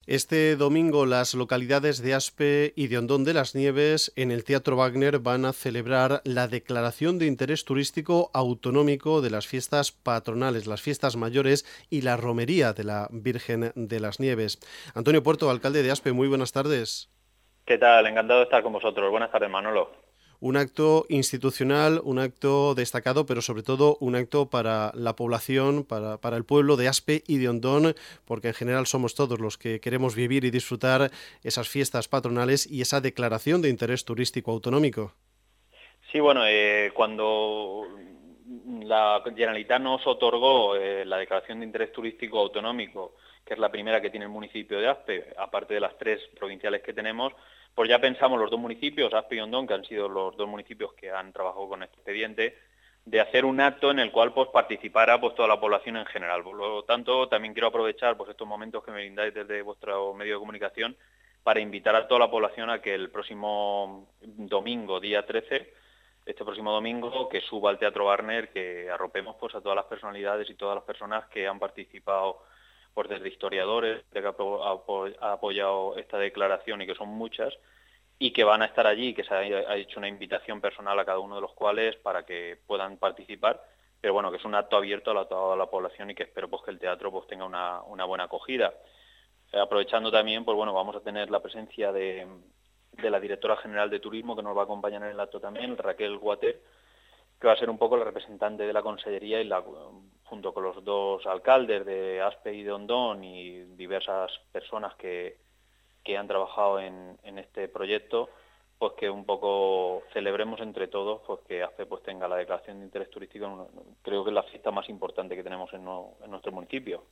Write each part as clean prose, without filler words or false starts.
Este domingo las localidades de Aspe y de Hondón de las Nieves en el Teatro Wagner van a celebrar la declaración de interés turístico autonómico de las fiestas patronales, las fiestas mayores y la romería de la Virgen de las Nieves. Antonio Puerto, alcalde de Aspe, muy buenas tardes. ¿Qué tal? Encantado de estar con vosotros. Buenas tardes, Manolo. Un acto institucional, un acto destacado, pero sobre todo un acto para la población, para el pueblo de Aspe y de Hondón, porque en general somos todos los que queremos vivir y disfrutar esas fiestas patronales y esa declaración de interés turístico autonómico. Sí, bueno, cuando la Generalitat nos otorgó la declaración de interés turístico autonómico, que es la primera que tiene el municipio de Aspe, aparte de las tres provinciales que tenemos, pues ya pensamos los dos municipios, Aspe y Hondón, que han sido los dos municipios que han trabajado con este expediente, de hacer un acto en el cual pues participara pues toda la población en general. Por lo tanto, también quiero aprovechar pues estos momentos que me brindáis desde vuestro medio de comunicación para invitar a toda la población a que el próximo domingo, día 13, este próximo domingo, que suba al Teatro Wagner, que arropemos pues a todas las personalidades y todas las personas que han participado, pues desde historiadores, que ha apoyado esta declaración y que son muchas, y que van a estar allí, que se ha hecho una invitación personal a cada uno de los cuales para que puedan participar, pero bueno, que es un acto abierto a toda la población y que espero pues que el teatro pues tenga una buena acogida. Aprovechando también, pues bueno, vamos a tener la presencia de la directora general de turismo que nos va a acompañar en el acto también, Raquel Guater, que va a ser un poco la representante de la consellería y junto con los dos alcaldes de Aspe y de Hondón y diversas personas que han trabajado en este proyecto, pues que un poco celebremos entre todos pues que Aspe pues tenga la declaración de interés turístico, creo que es la fiesta más importante que tenemos en nuestro municipio.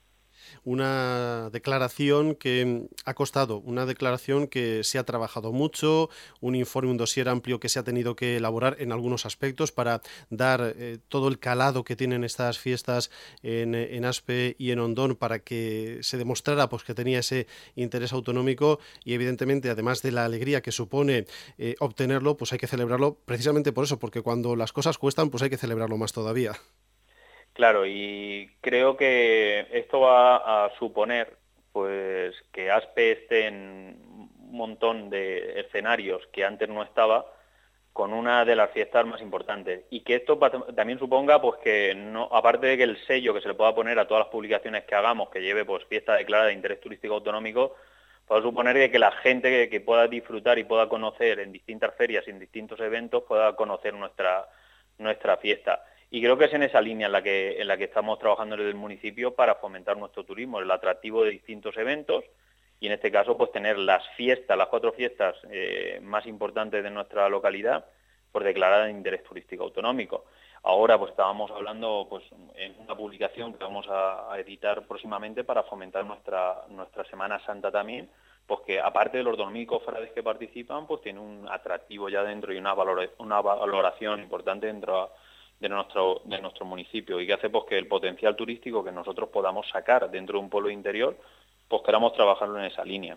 Una declaración que ha costado, una declaración que se ha trabajado mucho, un informe, un dossier amplio que se ha tenido que elaborar en algunos aspectos para dar todo el calado que tienen estas fiestas en Aspe y en Hondón para que se demostrara pues, que tenía ese interés autonómico y evidentemente además de la alegría que supone obtenerlo, pues hay que celebrarlo precisamente por eso, porque cuando las cosas cuestan pues hay que celebrarlo más todavía. Claro, y creo que esto va a suponer pues que Aspe esté en un montón de escenarios que antes no estaba con una de las fiestas más importantes y que esto también suponga pues que no, aparte de que el sello que se le pueda poner a todas las publicaciones que hagamos que lleve pues fiesta declarada de interés turístico autonómico, pueda suponer que la gente que pueda disfrutar y pueda conocer en distintas ferias y en distintos eventos pueda conocer nuestra fiesta. Y creo que es en esa línea en la que estamos trabajando desde el municipio para fomentar nuestro turismo, el atractivo de distintos eventos y en este caso pues tener las fiestas, las 4 fiestas más importantes de nuestra localidad, pues declaradas de interés turístico autonómico. Ahora pues estábamos hablando pues en una publicación que vamos a editar próximamente para fomentar nuestra Semana Santa también, pues que aparte de los 2.000 cofrades que participan, pues tiene un atractivo ya dentro y una valoración importante dentro de nuestro municipio y que hace pues que el potencial turístico que nosotros podamos sacar dentro de un pueblo interior, pues queramos trabajarlo en esa línea.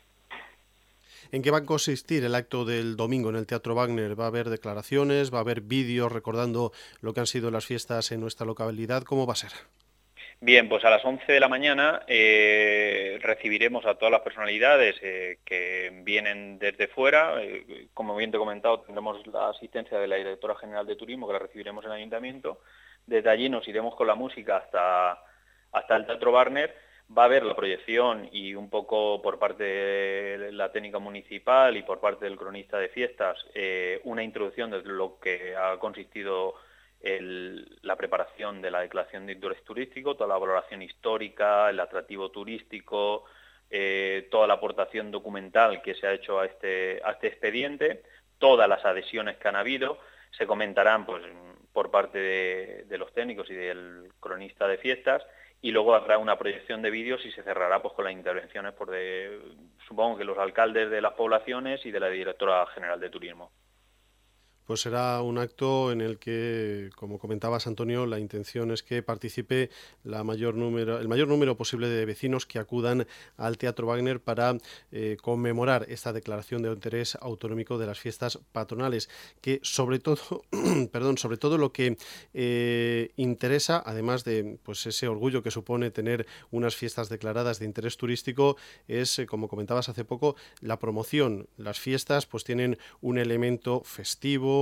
¿En qué va a consistir el acto del domingo en el Teatro Wagner? ¿Va a haber declaraciones? ¿Va a haber vídeos recordando lo que han sido las fiestas en nuestra localidad? ¿Cómo va a ser? Bien, pues a las 11 de la mañana recibiremos a todas las personalidades que vienen desde fuera. Como bien te he comentado, tendremos la asistencia de la directora general de turismo, que la recibiremos en el ayuntamiento. Desde allí nos iremos con la música hasta el Teatro Wagner. Va a haber la proyección y un poco por parte de la técnica municipal y por parte del cronista de fiestas, una introducción de lo que ha consistido la preparación de la declaración de interés turístico, toda la valoración histórica, el atractivo turístico, toda la aportación documental que se ha hecho a este expediente, todas las adhesiones que han habido, se comentarán pues, por parte de los técnicos y del cronista de fiestas, y luego habrá una proyección de vídeos y se cerrará pues, con las intervenciones supongo que los alcaldes de las poblaciones y de la directora general de turismo. Pues será un acto en el que, como comentabas, Antonio, la intención es que participe el mayor número posible de vecinos que acudan al Teatro Wagner para conmemorar esta declaración de interés autonómico de las fiestas patronales, que sobre todo, perdón, sobre todo lo que interesa, además de pues ese orgullo que supone tener unas fiestas declaradas de interés turístico, es, como comentabas hace poco, la promoción. Las fiestas pues tienen un elemento festivo,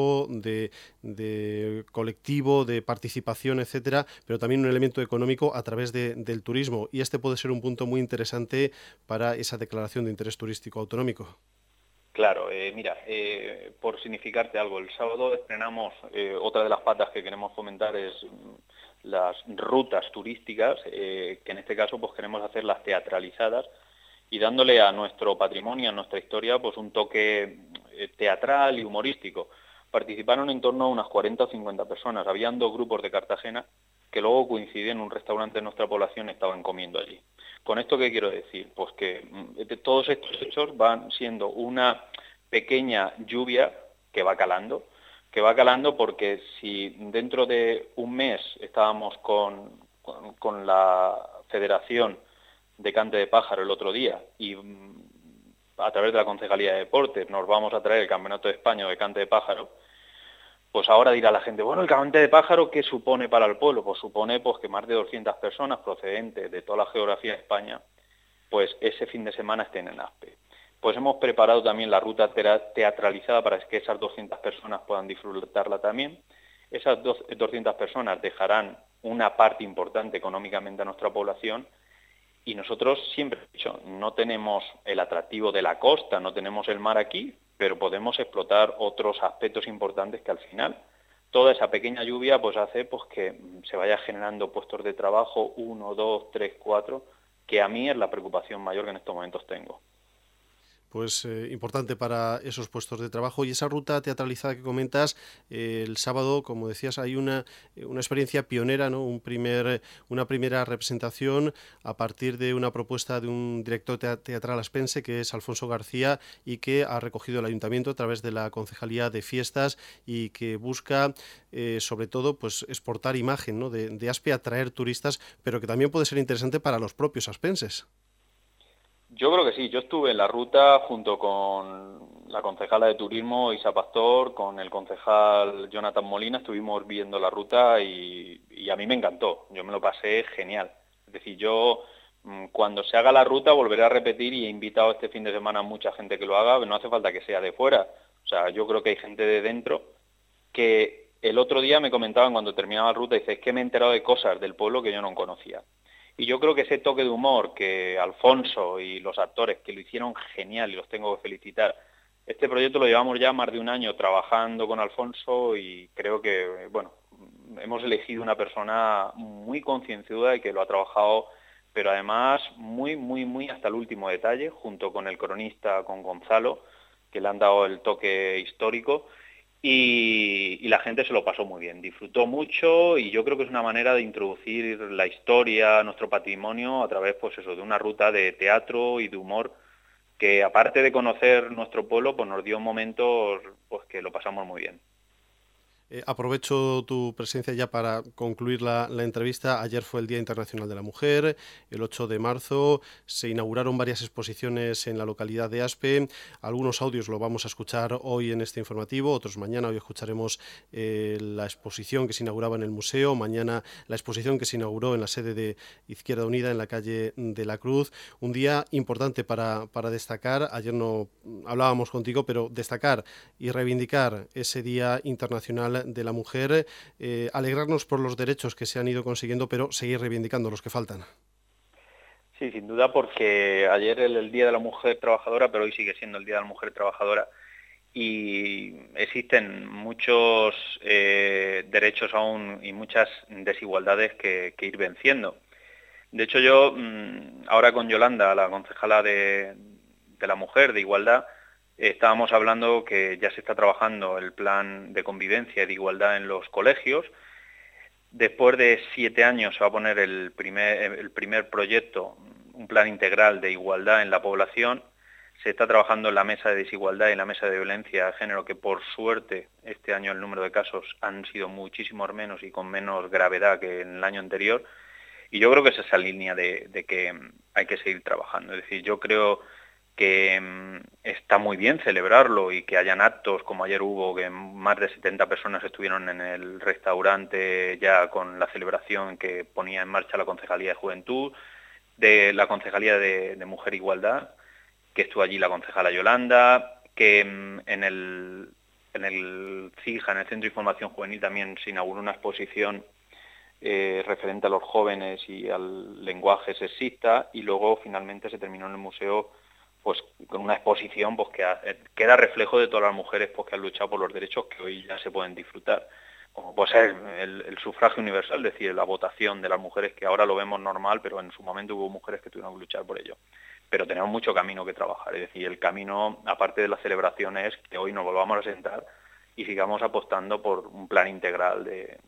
de colectivo, de participación, etcétera, pero también un elemento económico a través del turismo, y este puede ser un punto muy interesante para esa declaración de interés turístico autonómico. Claro, mira, por significarte algo, el sábado estrenamos, otra de las patas que queremos fomentar es las rutas turísticas, que en este caso pues queremos hacerlas teatralizadas y dándole a nuestro patrimonio, a nuestra historia, pues un toque teatral y humorístico. Participaron en torno a unas 40 o 50 personas. Habían 2 grupos de Cartagena que luego coincidían en un restaurante de nuestra población y estaban comiendo allí. ¿Con esto qué quiero decir? Pues que todos estos hechos van siendo una pequeña lluvia que va calando porque si dentro de un mes estábamos con la Federación de Cante de Pájaro el otro día y a través de la Concejalía de Deportes nos vamos a traer el Campeonato de España de Cante de Pájaro, pues ahora dirá la gente, bueno, el Cante de Pájaro, ¿qué supone para el pueblo? Pues supone pues que más de 200 personas procedentes de toda la geografía de España, pues ese fin de semana estén en Aspe. Pues hemos preparado también la ruta teatralizada para que esas 200 personas puedan disfrutarla también. Esas 200 personas dejarán una parte importante económicamente a nuestra población. Y nosotros siempre he dicho, no tenemos el atractivo de la costa, no tenemos el mar aquí, pero podemos explotar otros aspectos importantes que al final toda esa pequeña lluvia pues hace pues que se vaya generando puestos de trabajo, 1, 2, 3, 4, que a mí es la preocupación mayor que en estos momentos tengo. Pues importante para esos puestos de trabajo. Y esa ruta teatralizada que comentas, el sábado, como decías, hay una experiencia pionera, ¿no? Una primera representación a partir de una propuesta de un director teatral aspense, que es Alfonso García, y que ha recogido el ayuntamiento a través de la Concejalía de Fiestas, y que busca, sobre todo, pues exportar imagen, ¿no? de Aspe, atraer turistas, pero que también puede ser interesante para los propios aspenses. Yo creo que sí, yo estuve en la ruta junto con la concejala de turismo Isa Pastor, con el concejal Jonathan Molina, estuvimos viendo la ruta y a mí me encantó, yo me lo pasé genial. Es decir, yo cuando se haga la ruta volveré a repetir y he invitado este fin de semana a mucha gente que lo haga, no hace falta que sea de fuera, o sea, yo creo que hay gente de dentro que el otro día me comentaban cuando terminaba la ruta, dice, es que me he enterado de cosas del pueblo que yo no conocía. Y yo creo que ese toque de humor que Alfonso y los actores, que lo hicieron genial y los tengo que felicitar, este proyecto lo llevamos ya más de un año trabajando con Alfonso y creo que, bueno, hemos elegido una persona muy concienzuda y que lo ha trabajado, pero además muy, muy, muy hasta el último detalle, junto con el cronista, con Gonzalo, que le han dado el toque histórico. Y la gente se lo pasó muy bien, disfrutó mucho y yo creo que es una manera de introducir la historia, nuestro patrimonio a través pues eso, de una ruta de teatro y de humor que aparte de conocer nuestro pueblo pues nos dio momentos pues que lo pasamos muy bien. Aprovecho tu presencia ya para concluir la entrevista. Ayer fue el Día Internacional de la Mujer, el 8 de marzo. Se inauguraron varias exposiciones en la localidad de Aspe. Algunos audios lo vamos a escuchar hoy en este informativo, otros mañana. Hoy escucharemos la exposición que se inauguraba en el museo, mañana la exposición que se inauguró en la sede de Izquierda Unida en la calle de la Cruz. Un día importante para destacar. Ayer no hablábamos contigo, pero destacar y reivindicar ese Día Internacional de la Mujer, alegrarnos por los derechos que se han ido consiguiendo, pero seguir reivindicando los que faltan. Sí, sin duda, porque ayer era el Día de la Mujer Trabajadora, pero hoy sigue siendo el Día de la Mujer Trabajadora y existen muchos derechos aún y muchas desigualdades que ir venciendo. De hecho, yo ahora con Yolanda, la concejala de la mujer, de igualdad, estábamos hablando que ya se está trabajando el plan de convivencia y de igualdad en los colegios. Después de 7 años se va a poner el primer proyecto, un plan integral de igualdad en la población. se está trabajando en la mesa de desigualdad y en la mesa de violencia de género, que por suerte este año el número de casos han sido muchísimos menos y con menos gravedad que en el año anterior. Y yo creo que es esa línea de que hay que seguir trabajando. Es decir, yo creo que está muy bien celebrarlo y que hayan actos como ayer hubo, que más de 70 personas estuvieron en el restaurante ya con la celebración que ponía en marcha la Concejalía de Juventud, de la Concejalía de Mujer e Igualdad, que estuvo allí la concejala Yolanda, que en el CIJA, en el Centro de Información Juvenil, también se inauguró una exposición referente a los jóvenes y al lenguaje sexista, y luego finalmente se terminó en el museo pues con una exposición pues que da reflejo de todas las mujeres pues que han luchado por los derechos que hoy ya se pueden disfrutar, como puede ser el sufragio universal, es decir, la votación de las mujeres, que ahora lo vemos normal, pero en su momento hubo mujeres que tuvieron que luchar por ello. Pero tenemos mucho camino que trabajar, es decir, el camino, aparte de las celebraciones, es que hoy nos volvamos a sentar y sigamos apostando por un plan integral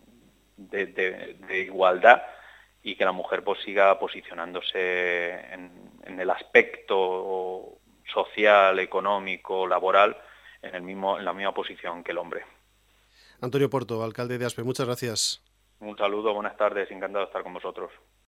de igualdad, y que la mujer pues siga posicionándose en el aspecto social, económico, laboral, en la misma posición que el hombre. Antonio Porto, alcalde de Aspe, muchas gracias. Un saludo, buenas tardes, encantado de estar con vosotros.